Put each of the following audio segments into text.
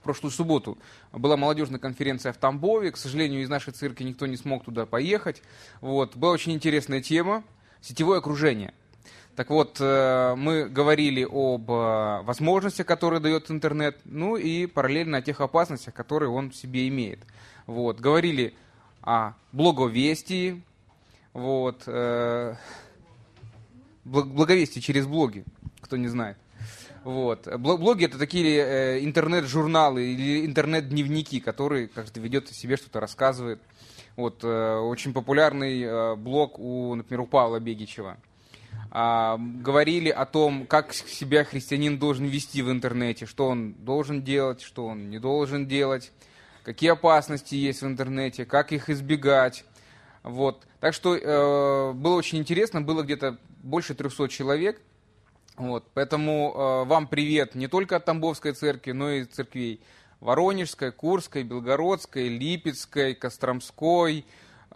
прошлую субботу была молодежная конференция в Тамбове. К сожалению, из нашей церкви никто не смог туда поехать. Вот. Была очень интересная тема – сетевое окружение. Так вот, мы говорили об возможностях, которые дает интернет, ну и параллельно о тех опасностях, которые он в себе имеет. Вот. Говорили о благовестии, вот, благовестие через блоги, кто не знает. Вот. Блоги — это такие интернет-журналы или интернет-дневники, которые каждый ведет о себе, что-то рассказывает. Вот. Очень популярный блог, например, у Павла Бегичева. Говорили о том, как себя христианин должен вести в интернете, что он должен делать, что он не должен делать, какие опасности есть в интернете, как их избегать. Вот. Так что было очень интересно, было где-то больше 300 человек. Вот. Поэтому вам привет не только от Тамбовской церкви, но и церквей Воронежской, Курской, Белгородской, Липецкой, Костромской,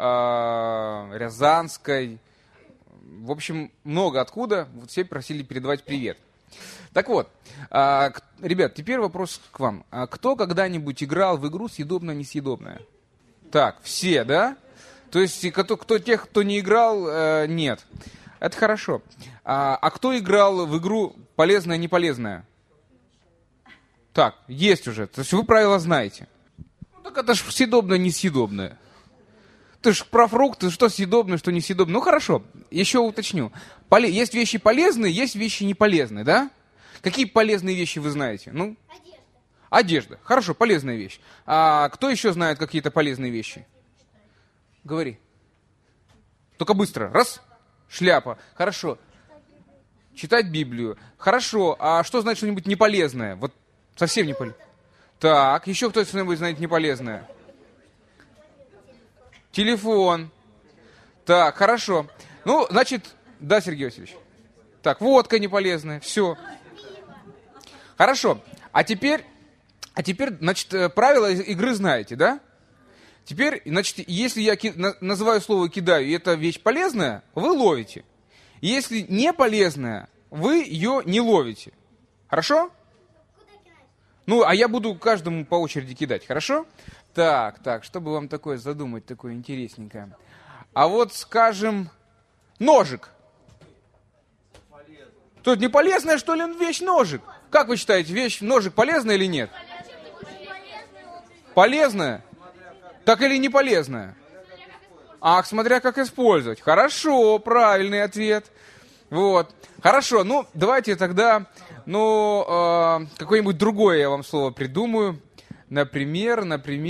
Рязанской. В общем, много откуда. Вот все просили передавать привет. Так вот, ребят, теперь вопрос к вам. Кто когда-нибудь играл в игру съедобное-несъедобное? Так, все, да? То есть, тех, кто не играл, нет. Это хорошо. А кто играл в игру полезное-неполезное? Так, есть уже. То есть вы правила знаете. Ну так это ж съедобное-несъедобное. Ты ж про фрукты, что съедобное, что несъедобное. Ну хорошо, еще уточню. Есть вещи полезные, есть вещи неполезные, да? Какие полезные вещи вы знаете? Ну? Одежда. Хорошо, полезная вещь. А кто еще знает какие-то полезные вещи? Говори. Только быстро. Раз. Шляпа. Хорошо. Читать Библию. Хорошо. А что значит что-нибудь неполезное? Вот совсем неполезное. Так, еще кто-нибудь знает неполезное? Телефон. Так, хорошо. Ну, значит, да, Сергей Васильевич. Так, водка неполезная. Все. Хорошо. А теперь, значит, правила игры знаете, да? Теперь, значит, если я называю слово «кидаю», и это вещь полезная, вы ловите. Если не полезная, вы ее не ловите. Хорошо? Ну, а я буду каждому по очереди кидать, хорошо? Так, чтобы вам такое задумать, такое интересненькое. А вот, скажем, ножик. Тут не полезная, что ли, вещь ножик? Как вы считаете, ножик полезная или нет? Полезная? Так или не полезная? Ах, смотря как использовать. Хорошо, правильный ответ. Вот. Хорошо, ну, давайте тогда, какое-нибудь другое я вам слово придумаю. Например.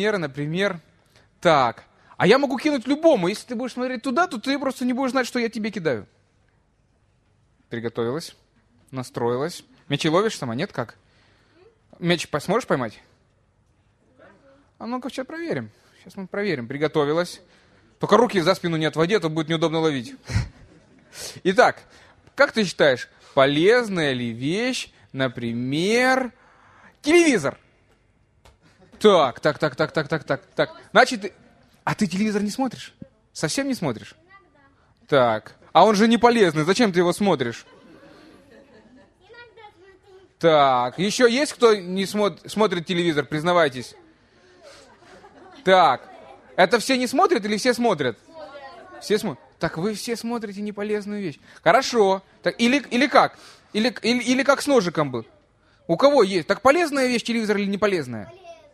Так. А я могу кинуть любому. Если ты будешь смотреть туда, то ты просто не будешь знать, что я тебе кидаю. Приготовилась. Настроилась. Мячи ловишь сама? Нет, как? Мяч сможешь поймать? А ну-ка, сейчас проверим. Сейчас мы проверим. Приготовилась. Только руки за спину не отводи, а то будет неудобно ловить. Итак, как ты считаешь, полезная ли вещь, например, телевизор? Так. Значит, а ты телевизор не смотришь? Совсем не смотришь? Так. А он же не полезный. Зачем ты его смотришь? Так. Еще есть кто не смотрит телевизор? Признавайтесь. Так. Это все не смотрят или все смотрят? Все смотрят. Так вы все смотрите неполезную вещь. Хорошо. Так, или как? Или как с ножиком был? У кого есть? Так полезная вещь телевизор или не полезная?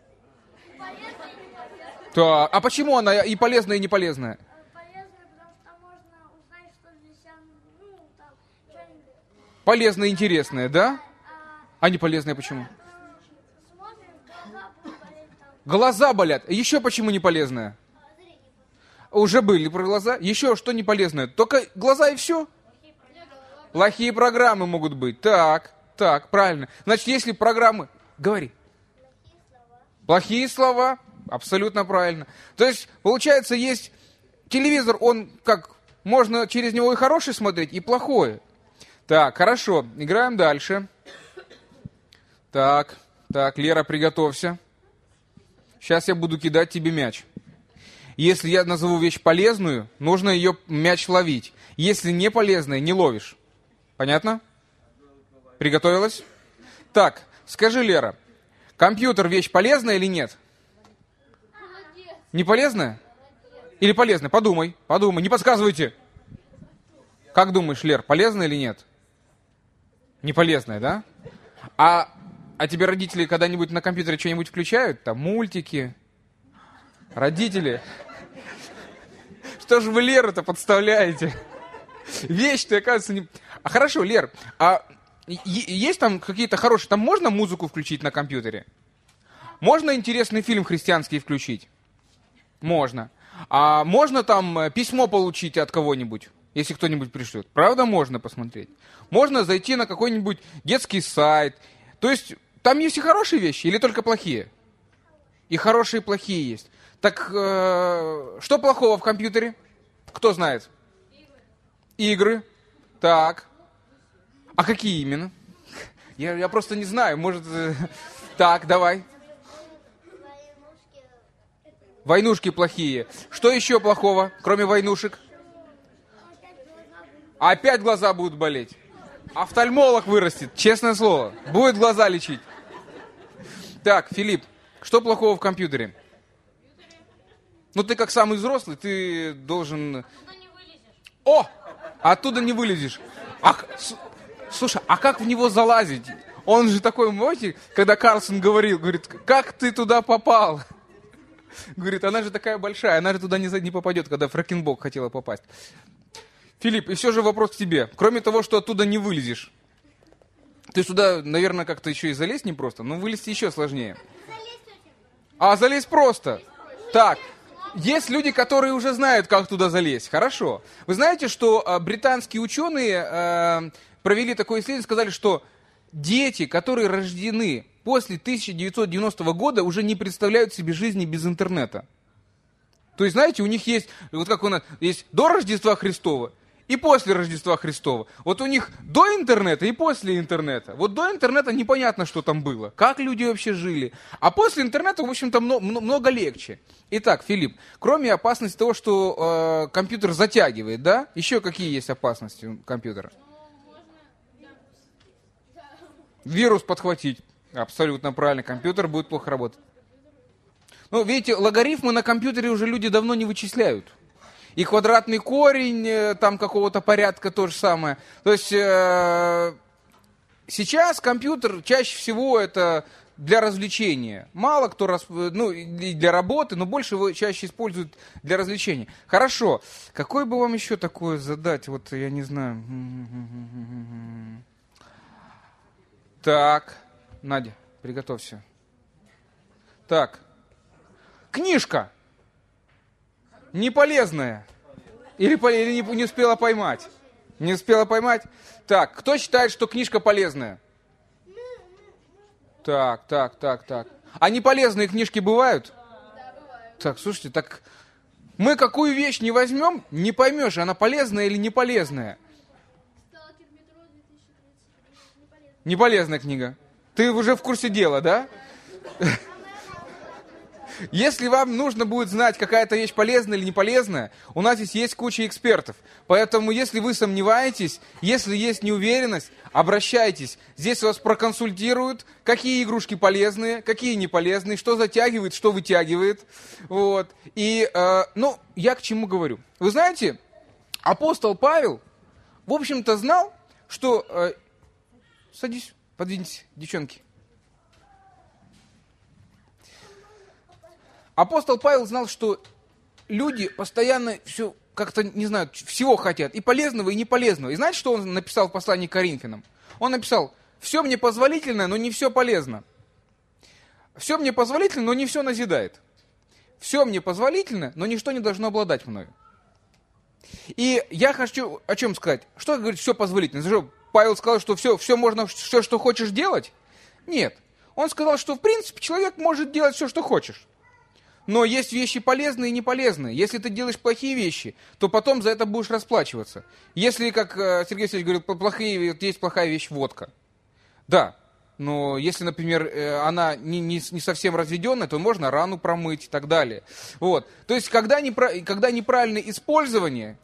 Так, а почему она и полезная, и не полезная? Полезная, потому что можно узнать, что здесь, что-нибудь. Полезная, интересная, да? А не полезная почему? Смотрим, глаза будут болеть там. Глаза болят. Еще почему не полезная? Уже были про глаза. Еще что не полезное? Только глаза и все? Плохие программы могут быть. Так, правильно. Значит, если программы... Говори. Плохие слова. Абсолютно правильно. То есть, получается, есть телевизор, он как, можно через него и хороший смотреть, и плохое. Так, хорошо, играем дальше. Так, Лера, приготовься. Сейчас я буду кидать тебе мяч. Если я назову вещь полезную, нужно ее мяч ловить. Если не полезная, не ловишь. Понятно? Приготовилась? Так, скажи, Лера, Компьютер вещь полезная или нет? Не полезная? Или полезная? Подумай, подумай, не подсказывайте. Как думаешь, Лер, полезная или нет? Не полезная, да? А тебе родители когда-нибудь на компьютере что-нибудь включают? Там мультики? Родители? Что же вы Леру-то подставляете? Вещь-то, оказывается, не... А хорошо, Лер, есть там какие-то хорошие... Там можно музыку включить на компьютере? Можно интересный фильм христианский включить? Можно. А можно там письмо получить от кого-нибудь, если кто-нибудь пришлет? Правда, можно посмотреть? Можно зайти на какой-нибудь детский сайт. То есть там есть и хорошие вещи, или только плохие? И хорошие, и плохие есть. Так что плохого в компьютере? Кто знает? Игры. Так. А какие именно? Я просто не знаю. Может... Так, давай. Войнушки плохие. Что еще плохого, кроме войнушек? Опять глаза будут болеть. Офтальмолог вырастет, честное слово. Будет глаза лечить. Так, Филипп, что плохого в компьютере? Ну, ты как самый взрослый, ты должен... Оттуда не вылезешь. О! Оттуда не вылезешь. Слушай, а как в него залазить? Он же такой, знаете, когда Карлсон говорит, как ты туда попал? Говорит, она же такая большая, она же туда не попадет, когда Фрэкенбок хотела попасть. Филипп, и все же вопрос к тебе. Кроме того, что оттуда не вылезешь. Ты сюда, наверное, как-то еще и залезть непросто, но вылезти еще сложнее. Залезть просто. Так, есть люди, которые уже знают, как туда залезть. Хорошо. Вы знаете, что британские ученые провели такое исследование, сказали, что дети, которые рождены после 1990 года, уже не представляют себе жизни без интернета. То есть, знаете, у них есть, вот как у нас, есть до Рождества Христова и после Рождества Христова. Вот у них до интернета и после интернета. Вот до интернета непонятно, что там было, как люди вообще жили. А после интернета, в общем-то, много легче. Итак, Филипп, кроме опасности того, что компьютер затягивает, да? Еще какие есть опасности у компьютера? Вирус подхватить. Абсолютно правильно. Компьютер будет плохо работать. Ну, видите, логарифмы на компьютере уже люди давно не вычисляют. И квадратный корень там какого-то порядка то же самое. То есть сейчас компьютер чаще всего это для развлечения. Мало кто, и для работы, но больше его чаще используют для развлечения. Хорошо. Какой бы вам еще такое задать? Вот я не знаю. Так. Надя, приготовься. Так. Книжка. Неполезная. Или не успела поймать? Не успела поймать? Так, кто считает, что книжка полезная? Так. А неполезные книжки бывают? Да, бывает. Так, слушайте, так мы какую вещь не возьмем, не поймешь, она полезная или не полезная. Сталкер метро 2033. Неполезно. Неполезная книга. Ты уже в курсе дела, да? Если вам нужно будет знать, какая-то вещь полезная или не полезная, у нас здесь есть куча экспертов. Поэтому, если вы сомневаетесь, если есть неуверенность, обращайтесь. Здесь вас проконсультируют, какие игрушки полезные, какие не полезные, что затягивает, что вытягивает. Вот. И, я к чему говорю. Вы знаете, апостол Павел, в общем-то, знал, что... Садись, подвиньтесь, девчонки. Апостол Павел знал, что люди постоянно все как-то, не знаю, всего хотят, и полезного, и неполезного. И знаете, что он написал в послании к Коринфянам? Он написал: все мне позволительно, но не все полезно. Все мне позволительно, но не все назидает. Все мне позволительно, но ничто не должно обладать мною. И я хочу о чем сказать. Что говорит все позволительно? Что, Павел сказал, что все можно, все, что хочешь делать? Нет. Он сказал, что в принципе человек может делать все, что хочешь. Но есть вещи полезные и неполезные. Если ты делаешь плохие вещи, то потом за это будешь расплачиваться. Если, как Сергей Васильевич говорит, есть плохая вещь — водка. Да, но если, например, она не совсем разведенная, то можно рану промыть и так далее. Вот. То есть, когда неправильное использование,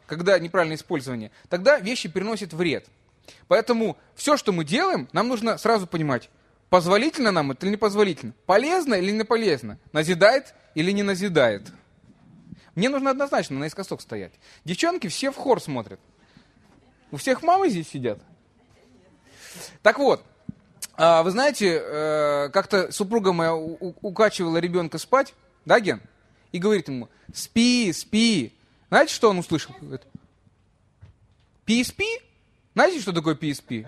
тогда вещи приносят вред. Поэтому все, что мы делаем, нам нужно сразу понимать, Позволительно нам это или не позволительно? Полезно или не полезно? Назидает или не назидает? Мне нужно однозначно наискосок стоять. Девчонки все в хор смотрят. У всех мамы здесь сидят. Так вот, вы знаете, как-то супруга моя укачивала ребенка спать, да, Ген? И говорит ему: спи, спи. Знаете, что он услышал? Говорит: PSP? Знаете, что такое PSP?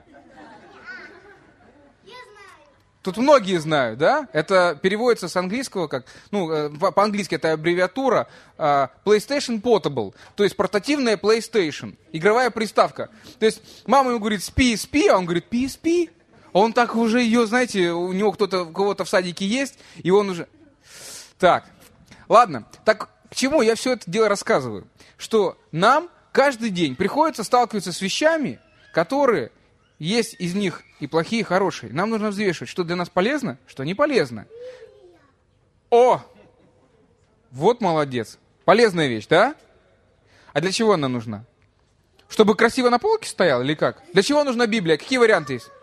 Тут многие знают, да? Это переводится с английского как, по-английски это аббревиатура PlayStation Portable, то есть портативная PlayStation, игровая приставка. То есть мама ему говорит: спи, спи, а он говорит: PSP. А он так уже ее, знаете, у него у кого-то в садике есть, и он уже... Так, ладно, так к чему я все это дело рассказываю? Что нам каждый день приходится сталкиваться с вещами, которые... Есть из них и плохие, и хорошие. Нам нужно взвешивать, что для нас полезно, что не полезно. О! Вот молодец. Полезная вещь, да? А для чего она нужна? Чтобы красиво на полке стояла или как? Для чего нужна Библия? Какие варианты есть?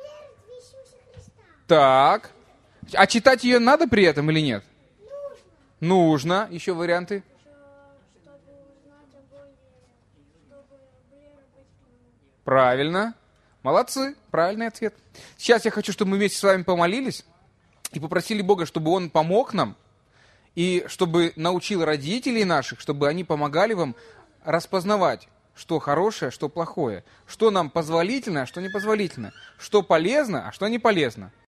Так. А читать ее надо при этом или нет? Нужно. Еще варианты? Правильно. Молодцы, правильный ответ. Сейчас я хочу, чтобы мы вместе с вами помолились и попросили Бога, чтобы Он помог нам, и чтобы научил родителей наших, чтобы они помогали вам распознавать, что хорошее, что плохое, что нам позволительно, а что непозволительно, что полезно, а что не полезно.